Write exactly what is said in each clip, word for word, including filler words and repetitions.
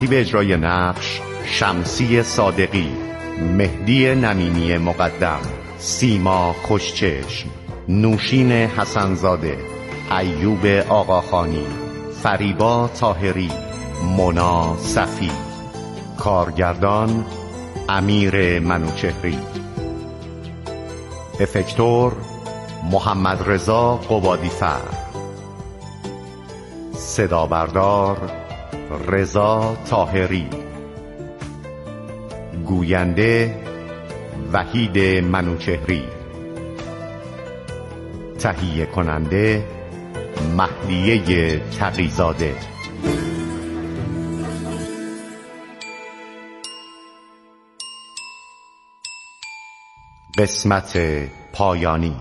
به اجرای نقش شمسی صادقی، مهدی نمینی مقدم، سیما خوشچشم، نوشین حسنزاده، ایوب آقاخانی، فریبا طاهری، مونا صفی. کارگردان امیر منوچهری. افکتور محمد رضا قبادی‌فر. صدا بردار رضا طاهری. گوینده وحید منوچهری. تهیه کننده مهدیه تقی‌زاده. قسمت پایانی.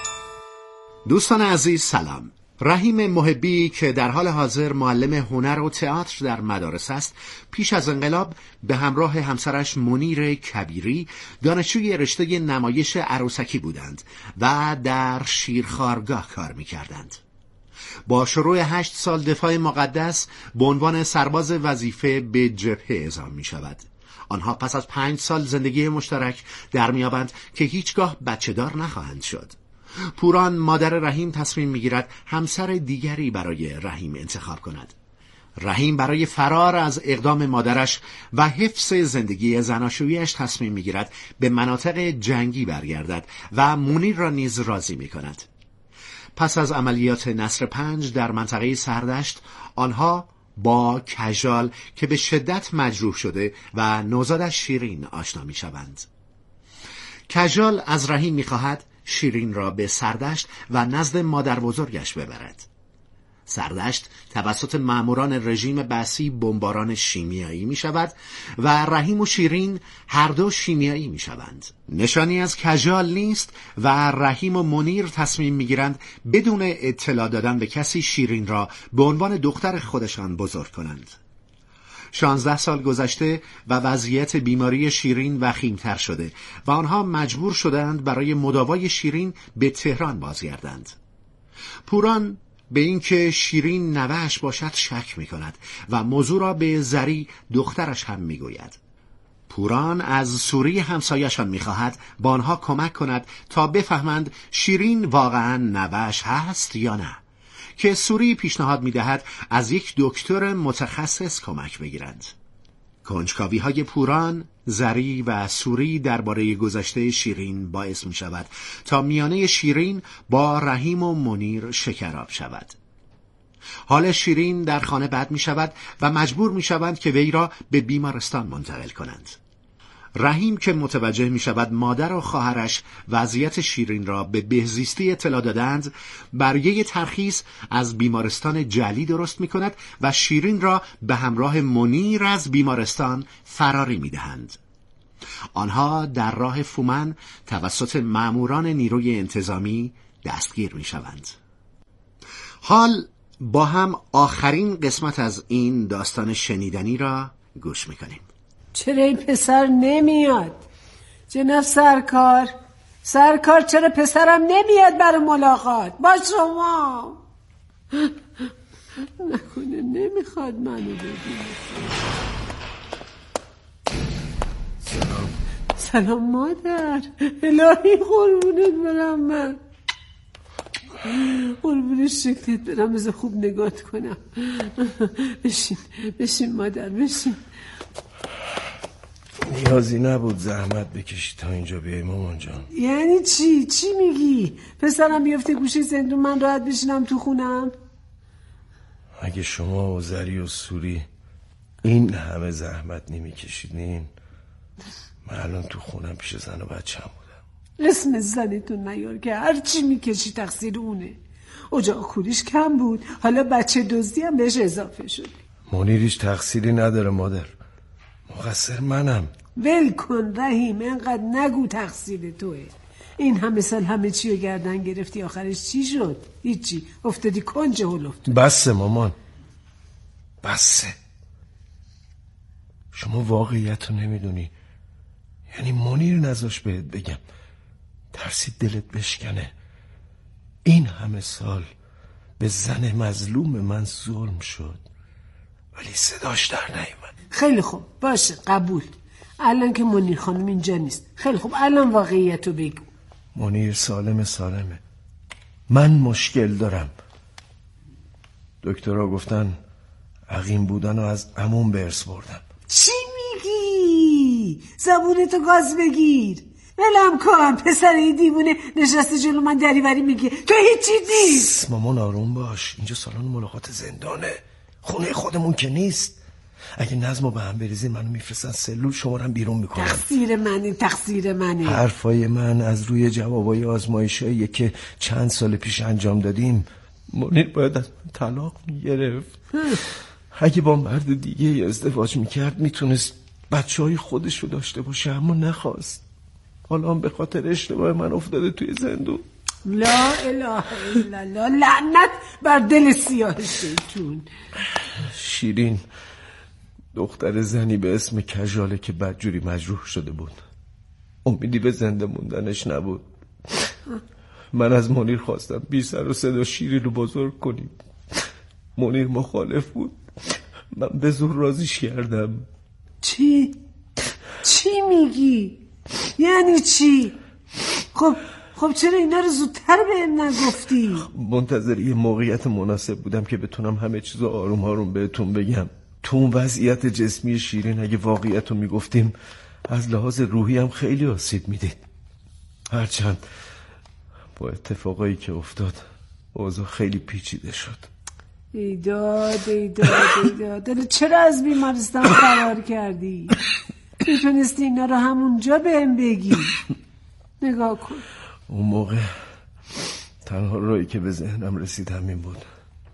دوستان عزیز سلام. رحیم محبی که در حال حاضر معلم هنر و تئاتر در مدارس است، پیش از انقلاب به همراه همسرش منیر کبیری دانشجوی رشته نمایش عروسکی بودند و در شیرخوارگاه کار می‌کردند. با شروع هشت سال دفاع مقدس به عنوان سرباز وظیفه به جبهه اعزام می‌شود. آنها پس از پنج سال زندگی مشترک در میابند که هیچگاه بچه دار نخواهند شد. پوران مادر رحیم تصمیم میگیرد همسر دیگری برای رحیم انتخاب کند. رحیم برای فرار از اقدام مادرش و حفظ زندگی زناشویی‌اش تصمیم میگیرد به مناطق جنگی برگردد و منیر را نیز راضی میکند. پس از عملیات نصر پنج در منطقه سردشت، آنها با کژال که به شدت مجروح شده و نوزادش شیرین آشنا می شوند. کژال از رحیم می خواهد شیرین را به سردشت و نزد مادر بزرگش ببرد. سردشت توسط ماموران رژیم بعثی بمباران شیمیایی می شود و رحیم و شیرین هر دو شیمیایی می شوند. نشانی از کژال نیست و رحیم و منیر تصمیم می گیرند بدون اطلاع دادن به کسی شیرین را به عنوان دختر خودشان بزرگ کنند. شانزده سال گذشته و وضعیت بیماری شیرین وخیمتر شده و آنها مجبور شدند برای مداوای شیرین به تهران بازگردند. پوران به اینکه شیرین نوه‌اش باشد شک می کند و موضوع را به زری دخترش هم می گوید. پوران از سوری همسایه‌شان می خواهد با آنها کمک کند تا بفهمند شیرین واقعا نوه‌اش هست یا نه، که سوری پیشنهاد می دهد از یک دکتر متخصص کمک بگیرند. کنجکاوی های پوران، زری و سوری درباره گذشته شیرین باعث می شود تا میانه شیرین با رحیم و منیر شکراب شود. حال شیرین در خانه بد می شود و مجبور می شوند که وی را به بیمارستان منتقل کنند. رحیم که متوجه می شود مادر و خواهرش وضعیت شیرین را به بهزیستی اطلاع دادند، برگه ترخیص از بیمارستان جلی درست می کند و شیرین را به همراه منیر از بیمارستان فراری می دهند. آنها در راه فومن توسط ماموران نیروی انتظامی دستگیر می شوند. حال با هم آخرین قسمت از این داستان شنیدنی را گوش می کنیم. چرا این پسر نمیاد؟ جناب سرکار سرکار چرا پسرم نمیاد برای ملاقات با شما؟ نکنه نمیخواد منو ببینه. سلام. سلام مادر. الهی قربونت برم، من قربونت شکلت برم، بذار خوب نگات کنم. بشین بشین مادر بشین. نیازی نبود زحمت بکشی تا اینجا بیای مامان جان. یعنی چی؟ چی میگی؟ پسرم بیفته گوشه زندون من راحت بشینم تو خونم؟ اگه شما و زری و سوری این همه زحمت نمیکشیدین، من الان تو خونم پیش زن و بچه‌م بودم. اسم زنتون نیار که هر چی میکشی تقصیر اونه. اجاق کوریش کم بود، حالا بچه دزدی هم بهش اضافه شد. منیریش تقصیری نداره مادر، مقصر منم. ول کن رحیم، اینقدر نگو تقصیر توه. این همه سال همه چی رو گردن گرفتی، آخرش چی شد؟ هیچی، افتادی کنج هول افتادی. بسه مامان بسه. شما واقعیت رو نمیدونی. یعنی منیر نذاش بهت بگم، ترسید دلت بشکنه. این همه سال به زن مظلوم من ظلم شد، ولی صداش در نیومد. خیلی خوب باشه قبول. الان که منیر خانم اینجا نیست. خیلی خوب الان واقعیت رو بگو. منیر سالم سالمه. من مشکل دارم. دکترها گفتن عقیم بودن رو از عموم به ارث بردم. چی میگی؟ زبونتو گاز بگیر. ولم کن پسر دیوونه نشسته جلو من دریوری میگه تو هیچی نیست. مامان آروم باش، اینجا سالن ملاقات زندانه، خونه خودمون که نیست. اگه نظمو به هم بریزین منو میفرستن سلول، شمارم بیرون میکنن. تقصیر منه تقصیر منه. حرفای من از روی جوابای آزمایشایی که چند سال پیش انجام دادیم. منیر باید از من طلاق میگرفت. اگه با مرد دیگه ازدواج میکرد میتونست بچه های خودشو داشته باشه، اما نخواست. حالا هم به خاطر اشتباه من افتاده توی زندون. لا اله الا الله، لعنت بر دل سیاه شیطون. شیرین دختر زنی به اسم کژاله که بدجوری مجروح شده بود. امیدی به زنده موندنش نبود. من از منیر خواستم بی سر و صدا شیرین رو بزرگ کنیم. منیر مخالف بود. من به زور راضیش کردم. چی؟ چی میگی؟ یعنی چی؟ خب خب چرا اینا رو زودتر بهم نگفتی؟ منتظر یه موقعیت مناسب بودم که بتونم همه چیزو آروم آروم بهتون بگم. تو اون وضعیت جسمی شیرین اگه واقعیت رو میگفتیم از لحاظ روحی هم خیلی آسیب میدید. هرچند با اتفاقایی که افتاد اوضاع خیلی پیچیده شد. ایداد ایداد ایداد چرا از بیمارستان فرار کردی؟ میتونستی اینا رو همونجا بهم بگی. نگاه کن. اون موقع تنها راهی که به ذهنم رسید همین بود.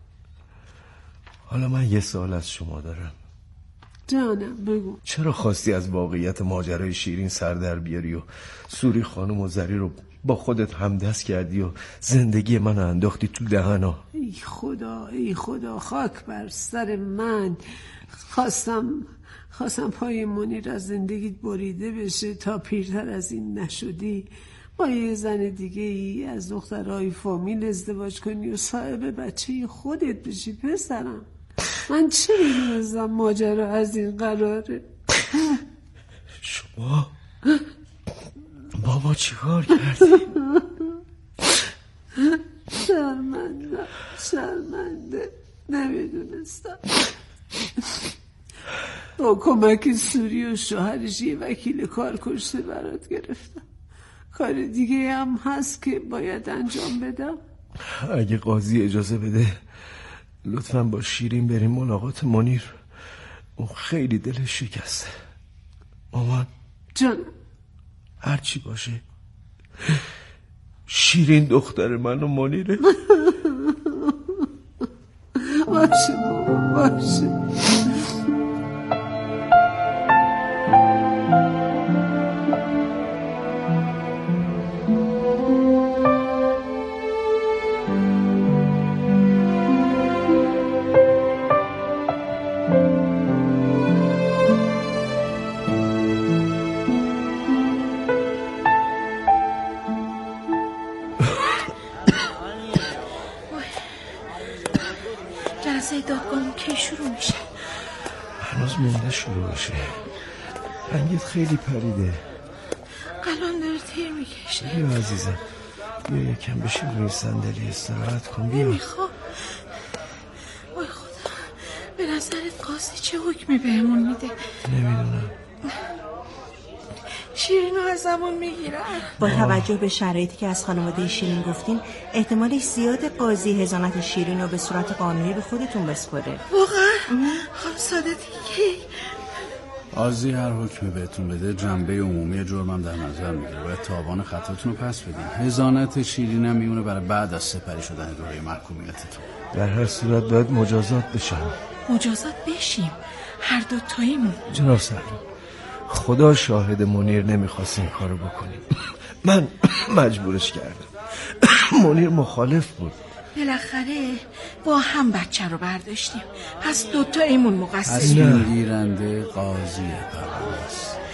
حالا من یه سوال از شما دارم. جانم بگو. چرا خواستی از واقعیت ماجرای شیرین سر در بیاری و سوری خانم و زری رو با خودت همدست کردی و زندگی من انداختی تو دهنا؟ ای خدا ای خدا خاک بر سر من. خواستم خواستم پای منیر از زندگیت بریده بشه تا پیرتر از این نشدی با یه زن دیگه ای از دخترهای فامیل ازدواج کنی و صاحب بچه خودت بشی. پسرم من چه میدونستم ماجرا از این قراره. شما با ما چی کار کردی؟ شرمنده شرمنده نمیدونستم. با کمک سوری و شوهرش یه وکیل کار کشته برات گرفتم. کار دیگه هم هست که باید انجام بدم. اگه قاضی اجازه بده لطفاً با شیرین بریم ملاقات منیر. اون خیلی دلش شکسته. مامان جان هرچی باشه شیرین دختر من و منیره. باشه بابا باشه. جلسه دادگاه کی شروع میشه؟ هنوز مونده شروع بشه. رنگت خیلی پریده. قلان داره تیر میکشه. بیا عزیزم بیا یکم بشین روی صندلی استراحت کن. بیا. نمیخوام. وای خدا به نظرت قاضی چه حکمی بهمون میده؟ نمیدونم. شیرینو از زمان میگیرن. با توجه به شرایطی که از خانواده شیرین گفتین احتمالش زیاد قاضی حضانت شیرین رو به صورت قانونی به خودتون بسپره. واقعا؟ خانم سادتی کی؟ قاضی هر حکمی بهتون بده جنبه عمومی جرمم در نظر میگیره. باید تاوان خطاتون رو پس بدین. حضانت شیرین هم میمونه برای بعد از سپری شدن دوره محکومیتتون. در هر صورت باید مجازات بشن. مجازات بشیم هر دو تاییمون. جناب سرور خدا شاهد منیر نمیخواست این کارو بکنیم. من مجبورش کردم. منیر مخالف بود. بالاخره با هم بچه رو برداشتیم. پس دوتا ایمون مقصریم. تصمیم گیرنده قاضی پرونده است.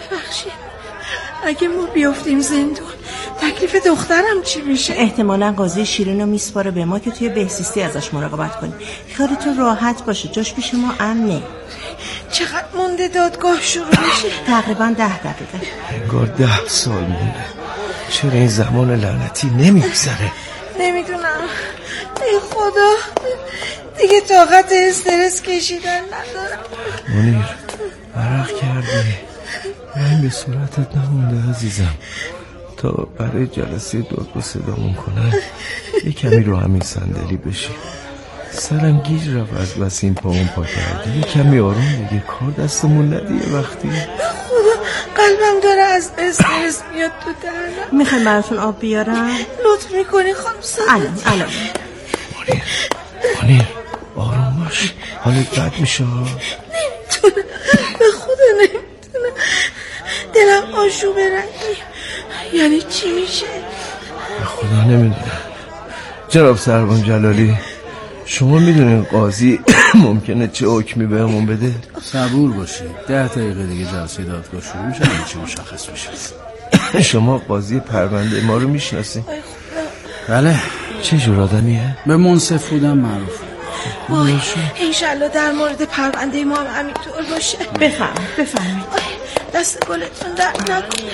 ببخشید، اگه ما بیافتیم زندون تکلیف دخترم چی میشه؟ احتمالاً قاضی شیرین رو میسپاره به ما که توی بهزیستی ازش مراقبت کنیم. خیالتون راحت باشه، جاش پیش ما امنه. چقدر مونده دادگاه شروع میشه؟ تقریبا ده دقیقه. انگار ده سال مونده. چرا این زمان لعنتی نمیگذره؟ نمیدونم. ای خدا، دیگه طاقت استرس کشیدن ندارم. منیر، عرق کردی. من به صورتت نمونده عزیزم. تا برای جلسه دادگاه صدامون کنن یه کمی رو همین صندلی بشی. سرم گیج رفت از بس این پامون پا کردی. یه کمی آروم دیگه، کار دستمون ندیه وقتی. خدا، قلبم داره از استرس میاد تو درنم. میخوایم براتون آب بیارم؟ لطف میکنی خانم سعادت؟ الان الان. منیر، منیر آروم باش، حالت بد میشه. نمیتونم، به خدا نمیتونم. دلم آشوب رنگی. یعنی چی میشه؟ به خدا نمیدونم. جناب سروان جلالی، شما میدونین قاضی ممکنه چه حکمی بهمون بده؟ صبور باشید، ده دقیقه دیگه جلسه دادگاه شروع میشه، همه چی مشخص میشه. شما قاضی پرونده ما رو میشناسین؟ بله. چه جور آدمیه؟ به منصف بودن معروف. وای، انشالله در مورد پرونده ما هم همینطور باشه. بفرمایید بفرمایید. دست گلتون درد نکنه.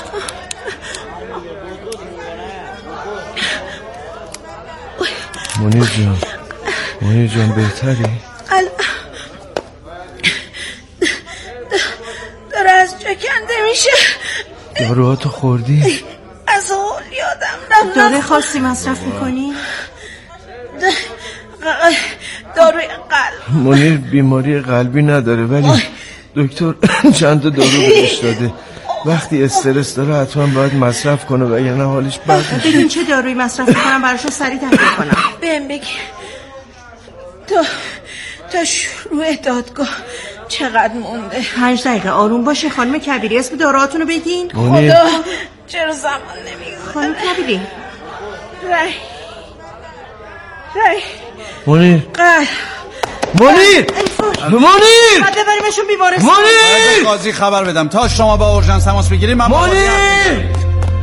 منیر جان، منیر جان بهتری؟ ال... داره از جا کنده میشه. داروهاتو خوردی؟ از حال یادم رفت. داره خاصی مصرف میکنی؟ داروی قلب. منیر بیماری قلبی نداره ولی دکتر چند تا دارو بهش داده. وقتی استرس داره حتما باید مصرف کنه وگرنه حالش بد میشه. ببین چه دارویی مصرف میکنم براشون سریع تحقیق کنم. بهم بگی تا تا شروع دادگاه چقدر مونده؟ پنج دقیقه. آروم باشه خانم کبیری، اسم داروهاتونو بگین. منیر. خدا، چرا زمان نمیگذاره؟ خانم کبیری. رای رای منیر. قلب. منیر. منیر. بعد ببریمشون بیمارستان. منیر. قاضی خبر بدم تا شما با اورژانس تماس بگیرید. من منیر.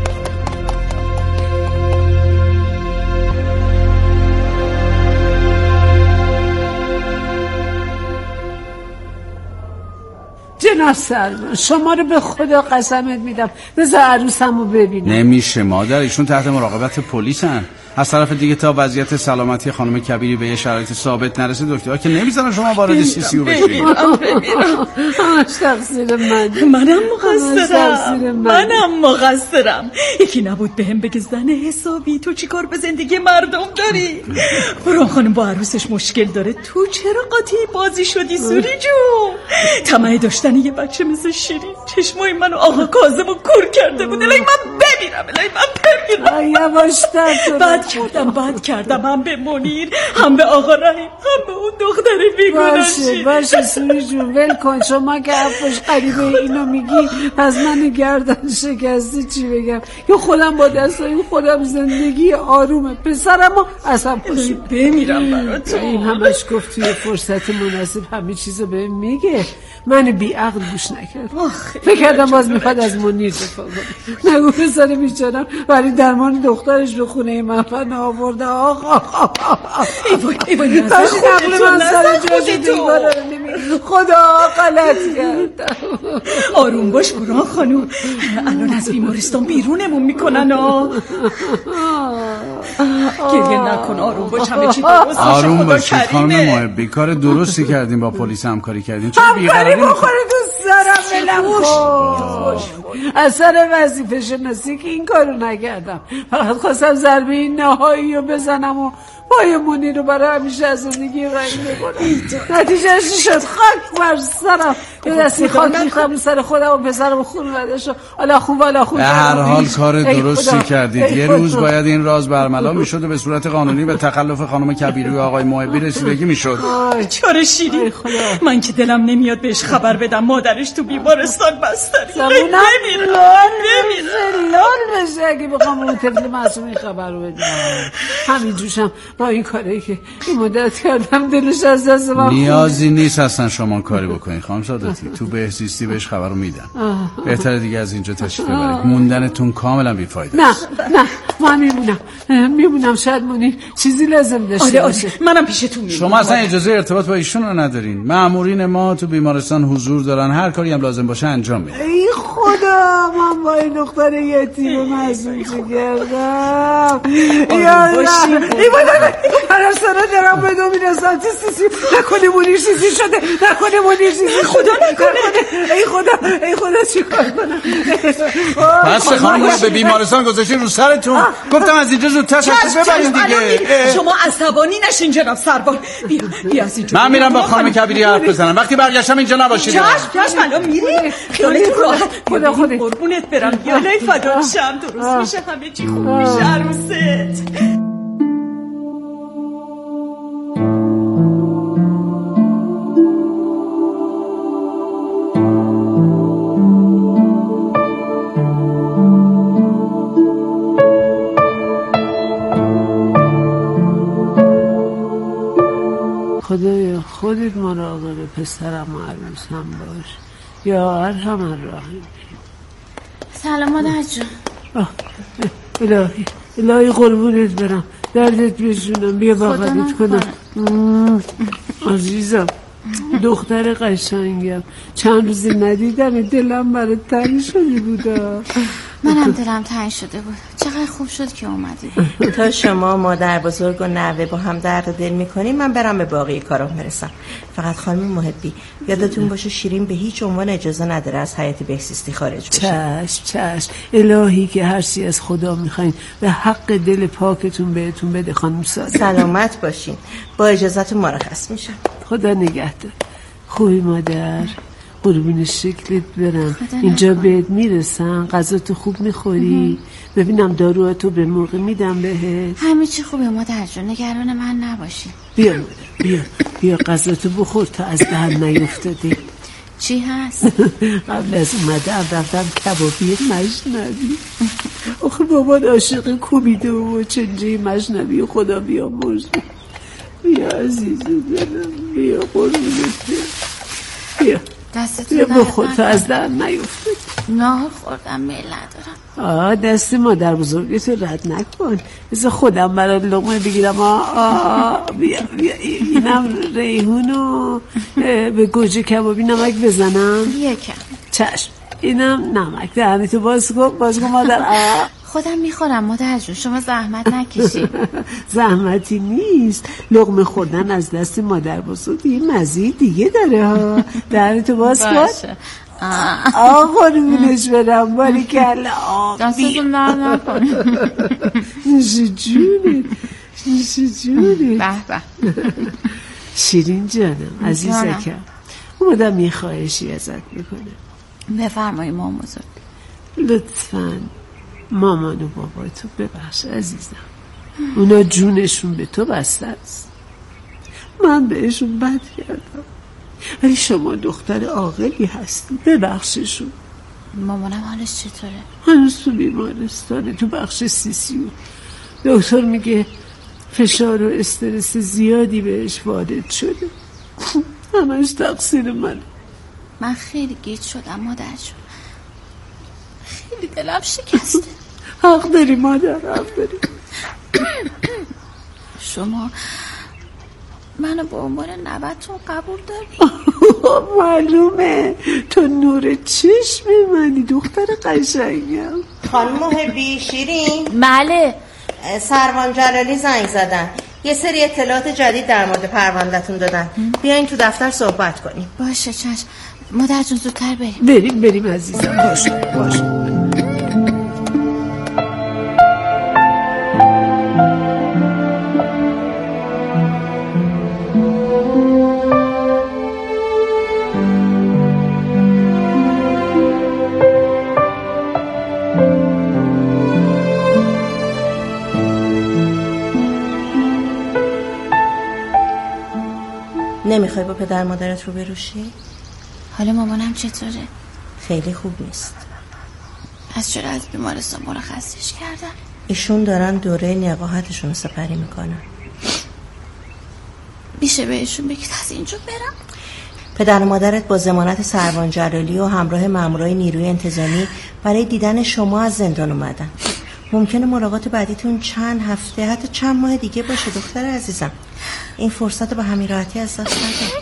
جناب سروان، شما رو به خدا قسمت میدم بذار عروسمو ببینم. نمیشه مادر، ایشون تحت مراقبت پلیسن. از طرف دیگه تا وضعیت سلامتی خانم کبیری به یه شرایط ثابت نرسه دکترها که نمیذارن شما وارد سی سی یو بشید. همش تقصیر من. منم مقصرم. منم مقصرم. یکی نبود بهم بگه زن حسابی تو چیکار به زندگی مردم داری؟ برو خانم با عروسش مشکل داره، تو چرا قاطی بازی شدی سوری جون؟ طمع داشتن یه بچه مثل شیرین چشمای منو آقا کاظمو کور کرده بود. الهی من بمیرم، الهی من بمیرم. یواشتر تو. بد کردم بد کردم، هم به منیر هم به آقا رحیم هم به اون دختر بیگناهی. باشه باشه سوری جون ول کن. شما که حرفش قریبه اینو میگی پس من گردن شکستی چی بگم؟ یا خودم با دستای خودم زندگی آرومه پسرمو اصلا خوشی بمیرم برات. این همش گفت توی فرصت مناسب همه چیزو بهم میگه. من بی عقل گوش نکردم. فکر کردم باز میخواد از منیر دفاع کنه. نگو پسر بیچارم ولی درمان دخترش رو خونه من پناه آورده. آقا ای وای ای وای نظر عقل من سر جای دیوار رو نمیره. خدا غلط کردم. آروم باش بران خانوم، الان از بیمارستان بیرونمون میکنن. آه گریه نکن، آروم باش، همه چی درست باشه. آروم باشید خانم محبی، کار درستی کردیم با پلیس همکاری کردیم. چرا بیقراری همکاری بخوره دوست دارم بلم کن. اثر وظیفه شناسی که این کارو نکردم، فقط خواستم ضربه این نهایی رو بزنم و پای منیر رو برای همیشه از زندگی قایم بکنم. نتیجهش شد خاک بر سرم. یه دستی خاک ریختم سر خودم و پسرم خون ردش. حالا خوب حالا خوب. به هر حال کار درستی کردید. یه روز باید این راز برملا میشد و به صورت قانونی به تخلف خانم کبیری و آقای محبی رسیدگی میشد. چاره شیرین، من که دلم نمیاد بهش خبر بدم مادرش تو بیمارستان بستری. زبونم بمیرم بمیرم لال بشه اگه بخوام اون طفل معصوم این خبر رو بدم. همین جوشم با این کاری که این مدت کردم دلش از دست من. نیازی نیست اصلا شما کاری بکنید خانم سعادتی. تو بهزیستی بهش خبر رو میدن. بهتره دیگه از اینجا تشریف ببرید. موندنتون کاملا بیفایده. نه نه من میمونم میمونم. شاید منیر چیزی لازم داشته باشه. منم پیشتون میمونم. شما اصلا اجازه ارتباط با ایشون رو ندارین. مأمورین ما تو بیمارستان حضور دارن، هر کاری هم لازم باشه انجام میدن. ای خدا من با این دختر یتیم معصوم چه کردم. یا الله ای بابا هر سنه دارم به دو میرسم تیسیسی نکنه منیر چیزی شده نکنه منیر چیزی خدا نکنه. ای خدا ای خدا چیکار کنم. پس خانم به بیمارستان گذاشتین رو سرتون. گفتم از اینجا زودتر تشریف ببرین دیگه. شما عصبانی نشین جناب سربار. بیا بیا از اینجا. من میرم با خانم کبیری حرف بزنم. وقتی برگشتم اینجا نباشید. چشم چشم الان میری. خیالت راحت. خدا خدا قربونت برم. یا لای فدات شم. درست میشه همه چی خوب میشه عروست. خدایا خودت مراقب پسرم و عروسم باش یا ارحم الراحمین. سلام مادر جون. الهی الهی قربونت برم دردت بشونم. بیا بغلت کنم. عزیزم دختر قشنگم چند روزی ندیدم دلم برات تنگ شده بودا. منم دلم تنگ شده بود. چقدر خوب شد که اومدی. تا شما مادر بزرگ و نوه با هم درد دل میکنیم من برم به باقی کارام برسم. فقط خانم محبی یادتون باشه شیرین به هیچ عنوان اجازه نداره از حیات بهزیستی خارج بشه. چشم چشم الهی که هر چی از خدا میخواین به حق دل پاکتون بهتون بده خانم ساده. سلامت باشین. با اجازهتون مرخص میشم. خدا نگهدار. خوبی مادر؟ قربون شکلت برم. اینجا بهت میرسن غذا تو خوب میخوری؟ ببینم داروهاتو به موقع میدم بهت. همه چی خوبه مادر جون نگران من نباشی. بیا مادر بیا بیا غذاتو بخور تا از دهن نیفتاده. چی هست؟ قبل از اومدم رفتم کبابی مجنبی. آخه بابا عاشق کوبیده و چنجه مجنبی خدا بیامرز. بیا عزیزو دلم بیا قربونت بیا دستتو بخور تا از در نیفتد. ناهار خوردم میل ندارم. آه دست مادر بزرگتو رد نکن. بذار خودم برات لقمه بگیرم. آه آه بیا بیا اینم ریحونو به گوجه کبابی نمک بزنم. بیا کم. چشم اینم نمک. دهنتو باز کن باز کن مادر. آه خودم میخورم مادر جون شما زحمت نکشی. زحمتی نیست. لقمه خوردن از دست مادر بزرگ یه مزه دیگه داره ها. دهنتو باز کن. آه قربونش برم باریکلا. دستتون در نکن. نوش جونه نوش جونه. به به شیرین جانم عزیزکم اومدم یه خواهشی ازت میکنم. بفرمایی مامان بزرگ. لطفاً مامان و بابا تو ببخش عزیزم. اونا جونشون به تو بسته است. من بهشون بد کردم ولی شما دختر عاقلی هستی ببخششون. مامانم حالش چطوره؟ هنوز تو بیمارستانه تو بخش سیسیو. دکتر میگه فشار و استرس زیادی بهش وارد شده. همش تقصیر منه. من خیلی گیج شدم مادر جون. خیلی دلم شکسته. حق داری مادر حق داری. شما منو به عنوان نوه‌تون قبول داری؟ معلومه تو نور چشم منی دختر قشنگم. خانم محبی شیرین. بله سروان جلالی زنگ زدن یه سری اطلاعات جدید در مورد پرونده‌تون دادن. بیاین تو دفتر صحبت کنیم. باشه چشم مادر جون زودتر بریم. بریم بریم عزیزم. باشه باشه. نمیخوای با پدر مادرت رو بروشی؟ حالا مامانم چطوره؟ خیلی خوب نیست. از چرا از بیمارستان مرخصیش کردن؟ ایشون دارن دوره نقاهتشون رو سپری میکنن. میشه بهشون بگید از اینجا برم؟ پدر و مادرت با ضمانت سروان جلالی و همراه مامورای نیروی انتظامی برای دیدن شما از زندان اومدن. ممکنه ملاقات بعدیتون چند هفته حتی چند ماه دیگه باشه دختر عزیزم. این فرصت رو به همین راحتی از دست نده.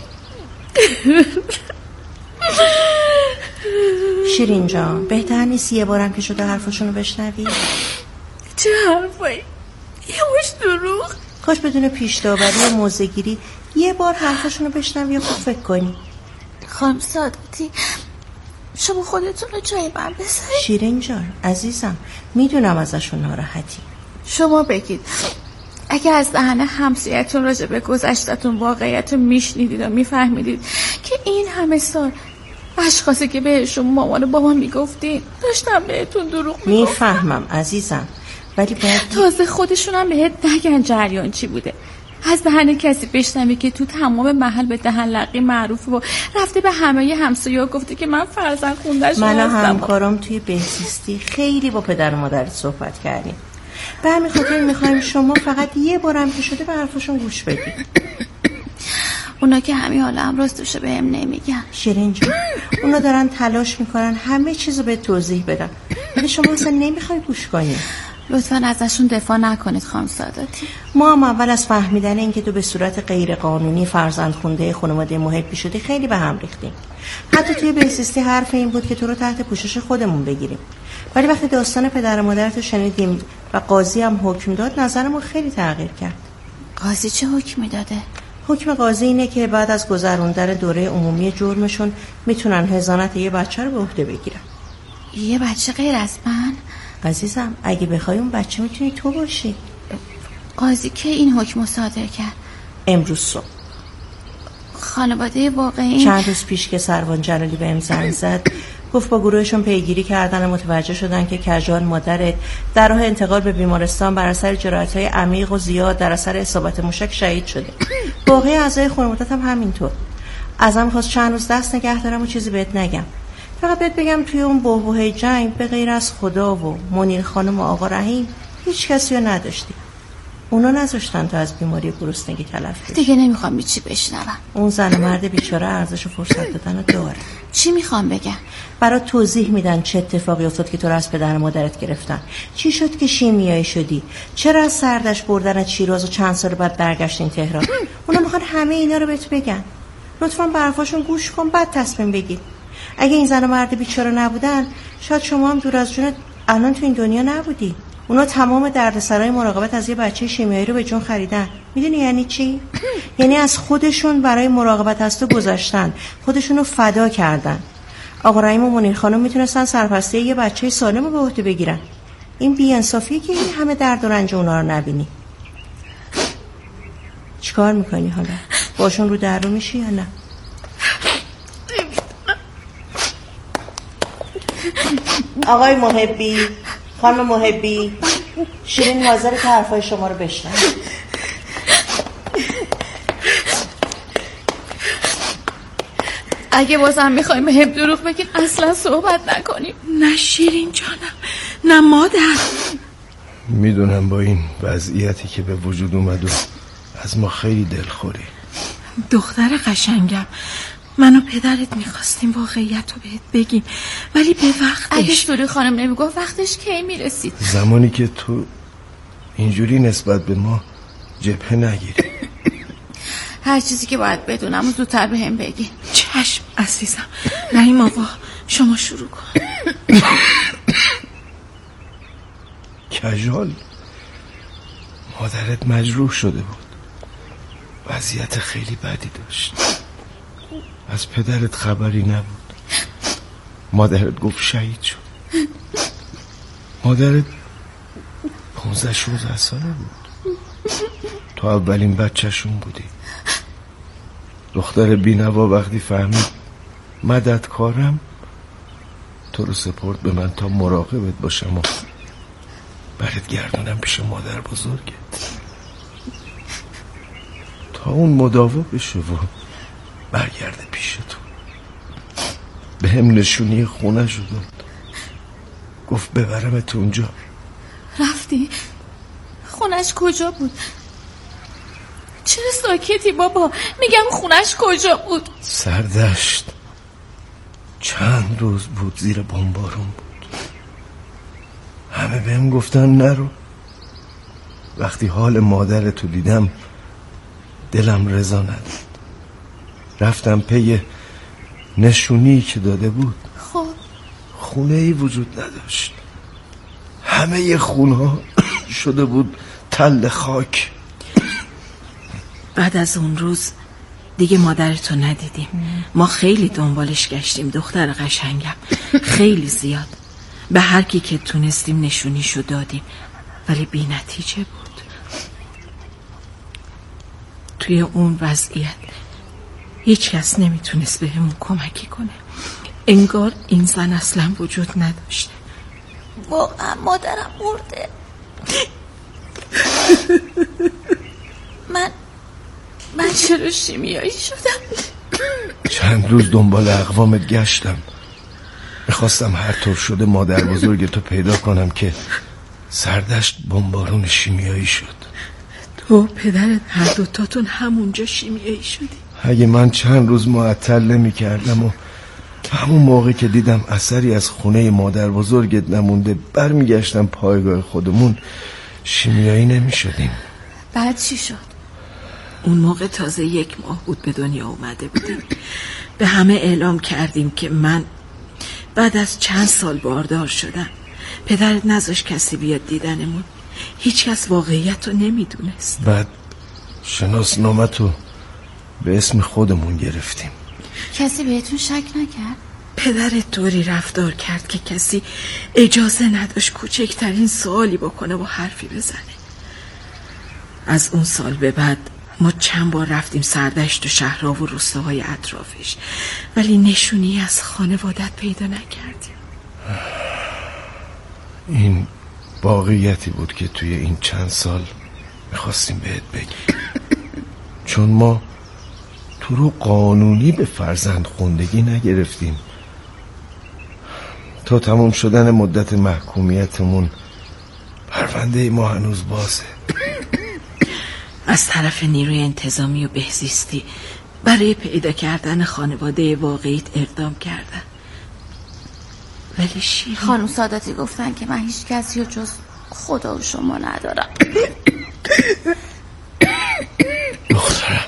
شیرین جان بهتر نیست یه بارم که شده حرفاشونو بشنوی؟ چه حرفایی؟ یه مش دروغ. کاش بدون پیش داوری و موضع‌گیری یه بار حرفاشونو بشنوی و خوب فکر کنی. خانم سعادتی شما خودتون رو جای من بذارید. شیرین جان عزیزم میدونم ازشون ناراحتی. شما بگید اگه از دهن همسایه‌تون راجع به گذشتتون واقعیت رو میشنیدید و میفهمیدید که این همه سال اشخاصی که بهشون مامان و بابا میگفتین داشتم بهتون دروغ میگفتم. میفهمم عزیزم ولی باید تازه خودشونم بهت نگن جریان چی بوده. از دهن کسی بشنوی که تو تمام محل به دهن لقی معروفه و رفته به همه همسایه‌ها گفته که من فرزند خونده‌شون من هستم. و همکارم توی بهزیستی خیلی با پدر و مادرت صحبت کردیم. به همین خاطر میخوایم شما فقط یه بارم که شده به حرفشون گوش بدید. اونا که همین حالا هم راستوشه به هم نمیگن. شیرین جان اونا دارن تلاش میکنن همه چیزو به توضیح بدن ولی شما اصلا نمیخوای گوش کنی. لطفاً ازشون دفاع نکنید خانم سعادتی. ما هم اول از فهمیدن اینکه تو به صورت غیر قانونی فرزند خونده خانواده محبی شدی خیلی به هم ریختیم. حتی توی بهزیستی حرف این بود که تو رو تحت پوشش خودمون بگیریم. ولی وقتی داستان پدر و مادرت رو شنیدیم و قاضی هم حکم داد نظرمون خیلی تغییر کرد. قاضی چه حکمی داده؟ حکم قاضی اینه که بعد از گذروندن دوره عمومی جرمشون میتونن حضانت یه بچه رو به عهده بگیرن. یه بچه غیر از من؟ عزیزم اگه بخوای اون بچه میتونی تو باشی. قاضی که این حکم رو صادر کرد؟ امروز صبح. خانواده واقعی چند روز پیش که سروان جلالی بهم زنگ زد گفت با گروهشون پیگیری کردن و متوجه شدن که کژال مادرت در راه انتقال به بیمارستان بر اثر جراحت‌های عمیق و زیاد در اثر اصابت موشک شهید شده. باقی اعضای خانواده‌ت هم همینطور. ازم خواست چند روز دست نگه دارم و چیزی بهت نگم. فقط بهت بگم توی اون بحبوحه جنگ به غیر از خدا و منیر خانم و آقا رحیم هیچ کسی رو نداشتی. اونا نذاشتن تو از بیماری گرسنگی تلف بشی. دیگه نمیخوام چی بشنوم. اون زن و مرد بیچاره ارزش و فرصت دادن رو داره. چی میخوام بگم؟ برات توضیح میدن چه اتفاقی افتاد که تو رو از پدر و مادرت گرفتن. چی شد که شیمیایی شدی؟ چرا از سردش بردن از شیراز و چند سال بعد برگشتین تهران؟ اونا میخوان همه اینا رو بهت بگن. لطفاً به حرفاشون گوش کن بعد تصمیم بگیر. اگه این زن و مرد بیچاره نبودن شاید شما هم دور از جونت الان تو این دنیا نبودی. اونا تمام دردسرای مراقبت از یه بچه شیمیایی رو به جون خریدن. میدونی یعنی چی؟ یعنی از خودشون برای مراقبت از تو گذاشتن، خودشون رو فدا کردن. آقا رحیم و منیر خانم میتونستن سرپرستی یه بچه سالم رو به عهده بگیرن. این بی‌انصافیه که این همه درد و رنج اونا رو نبینی. چیکار میکنی حالا؟ باشون رو در رو میشی یا نه؟ آقای محبی، خانم محبی، شیرین حاضره که حرفای شما رو بشنوه. اگه بازم میخوایم به هم دروغ بگین اصلا صحبت نکنیم. نه شیرین جانم، نه مادر. میدونم با این وضعیتی که به وجود اومد و از ما خیلی دلخوری. دختر قشنگم، من و پدرت میخواستیم واقعیت رو بهت بگیم ولی به وقتش. اگه سوری خانم نمیگفت وقتش کی میرسید؟ زمانی که تو اینجوری نسبت به ما جبهه نگیری. هر چیزی که باید بدونم زودتر به هم بگی. چشم عزیزم. رحیم آقا شما شروع کن. کژال مادرت مجروح شده بود، وضعیت خیلی بدی داشت. از پدرت خبری نبود. مادرت گفت شهید شد. مادرت پونزده شونزده ساله بود. تو اولین بچه‌شون بودی. دختر بینوا وقتی فهمید مددکارم تو رو سپرد به من تا مراقبت باشم و برات گردونم پیش مادر بزرگت تا اون مداوا بشه و برگرده پیش تو. به هم نشونی خونه شو داد. گفت ببرمت اونجا. رفتی؟ خونش کجا بود؟ چرا ساکتی بابا؟ میگم خونش کجا بود؟ سردشت. چند روز بود زیر بمبارون بود. همه بهم گفتن نرو. وقتی حال مادرتو دیدم دلم رضا نداد. رفتم پی نشونی که داده بود. خب خونه ای وجود نداشت. همه خونه ها شده بود تل خاک. بعد از اون روز دیگه مادرتو ندیدیم. ما خیلی دنبالش گشتیم دختر قشنگم، خیلی زیاد. به هر کی که تونستیم نشونیشو دادیم ولی بی نتیجه بود. توی اون وضعیت هیچ کس نمیتونست بهمون کمکی کنه. انگار این زن اصلا وجود نداشته. واقعا مادرم مرده. من من چرا شیمیایی شدم؟ چند روز دنبال اقوامت گشتم. میخواستم هر طور شده مادر بزرگ تو پیدا کنم که سردشت بمبارون شیمیایی شد. تو پدرت هر دوتاتون همونجا شیمیایی شدی. اگه من چند روز معطل نمی کردم و همون موقع که دیدم اثری از خونه مادر بزرگت نمونده برمیگشتم پایگاه خودمون، شیمیایی نمی شدیم. بعد چی شد؟ اون موقع تازه یک ماه بود به دنیا اومده بودیم. به همه اعلام کردیم که من بعد از چند سال باردار شدم. پدرت نذاشت کسی بیاد دیدنمون. هیچ کس واقعیت رو نمیدونست. بعد شناسنامه‌تو به اسم خودمون گرفتیم. کسی بهتون شک نکرد؟ پدرت طوری رفتار کرد که کسی اجازه نداشت کوچکترین سوالی بکنه و حرفی بزنه. از اون سال به بعد ما چند بار رفتیم سردشت و شهرها و روستاهای اطرافش ولی نشونی از خانوادت پیدا نکردیم. این واقعیتی بود که توی این چند سال میخواستیم بهت بگیم. چون ما تو رو قانونی به فرزند خوندگی نگرفتیم. تا تموم شدن مدت محکومیتمون پرونده ما هنوز بازه. از طرف نیروی انتظامی و بهزیستی برای پیدا کردن خانواده واقعیت اقدام کردن. ولی شیرین خانم ساداتی گفتن که من هیچ کسی رو جز خدا و شما ندارم. دخترم،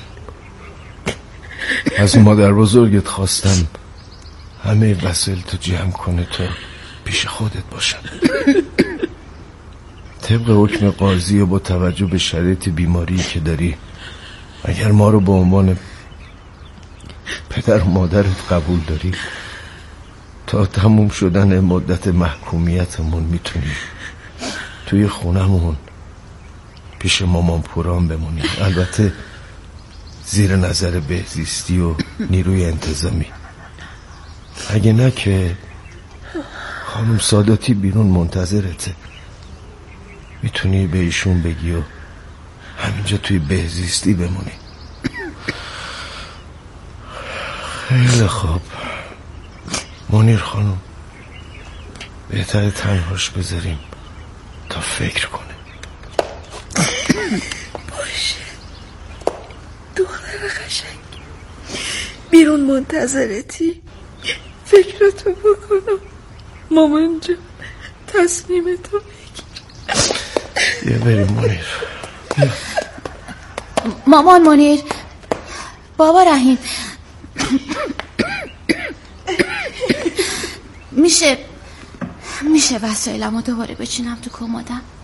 از مادر بزرگت خواستم همه وسایل تو جمع کنه تا پیش خودت باشن. طبق حکم قاضی و با توجه به شرایط بیماری که داری، اگر ما رو به عنوان پدر و مادرت قبول داری، تا تموم شدن مدت محکومیتمون میتونی توی خونمون پیش مامان پوران بمونی. البته زیر نظر بهزیستی و نیروی انتظامی. اگه نه که خانم ساداتی بیرون منتظرته. میتونی به ایشون بگی و همینجا توی بهزیستی بمونی. خیلی خوب منیر خانم، بهتره تنهاش بذاریم تا فکر کنه. باشه دختر قشنگ، بیرون منتظرتی. فکرتو بکنم. مامان جان تصمیمتو بگیر. یه بریم منیر. مامان منیر، بابا رحیم، میشه میشه وسایلمو دوباره بچینم تو کمدم؟